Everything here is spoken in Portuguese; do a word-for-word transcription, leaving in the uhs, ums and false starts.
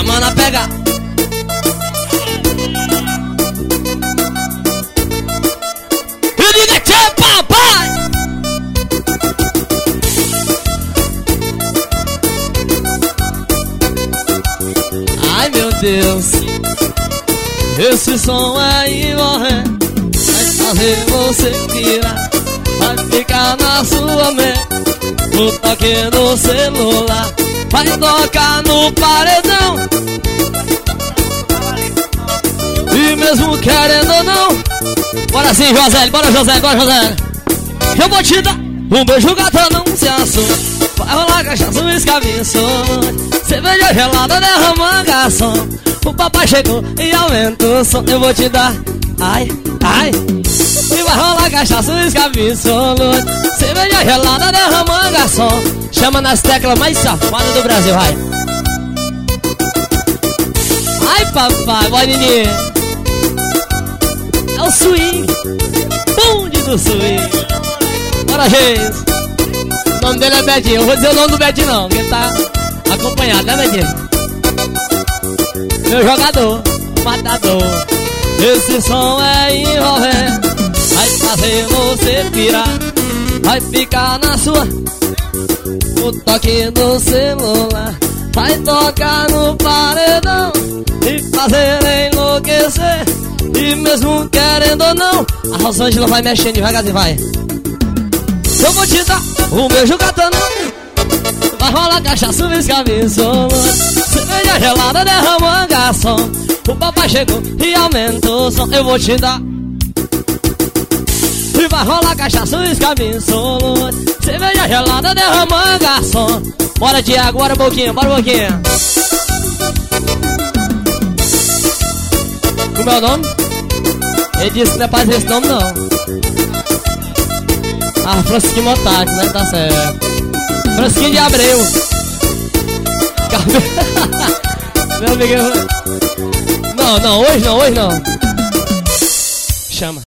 chama na pega. E diga tchau, papai. Ai meu Deus, esse som é envolvente, vai fazer você virar, vai ficar na sua mente. O toque no celular vai tocar no paredão. E mesmo querendo ou não, bora sim, José, bora José, bora José. Eu vou te dar um beijo, gata, não se assuste. Vai rolar cachaça, um escavinho, cerveja gelada, derrama garçom. O papai chegou e aumenta o som. Eu vou te dar, ai, ai. E vai rolar cachaça, um escavinho, cerveja gelada, derrama garçom. Chama nas teclas mais safadas do Brasil, vai. Ai papai, vai Nini. É o swing, bonde do swing. Bora, gente. O nome dele é Bedinho. Eu vou dizer o nome do Bedinho não, porque ele tá acompanhado, né Bedinho? Meu jogador, matador. Esse som é envolvente, vai fazer você pirar, vai ficar na sua. O toque do celular vai tocar no paredão e fazer enlouquecer. E mesmo querendo ou não, a Rosângela vai mexendo devagarzinho, vai. Eu vou te dar um beijo, gatana, vai rolar cachaça, um escavinho, cerveja gelada, derrama garçom. O papai chegou e aumentou o som. Eu vou te dar. E vai rolar cachaça, um escavinho, cerveja gelada, derrama garçom. Bora Diego, bora Boquinha, bora Boquinha. Como é o nome? Ele disse que não é pra dizer esse nome não. Ah, Francisquinho Motac, né? Tá certo. Francisquinho de Abreu. Meu amigo. Não, não, hoje não, hoje não. Chama.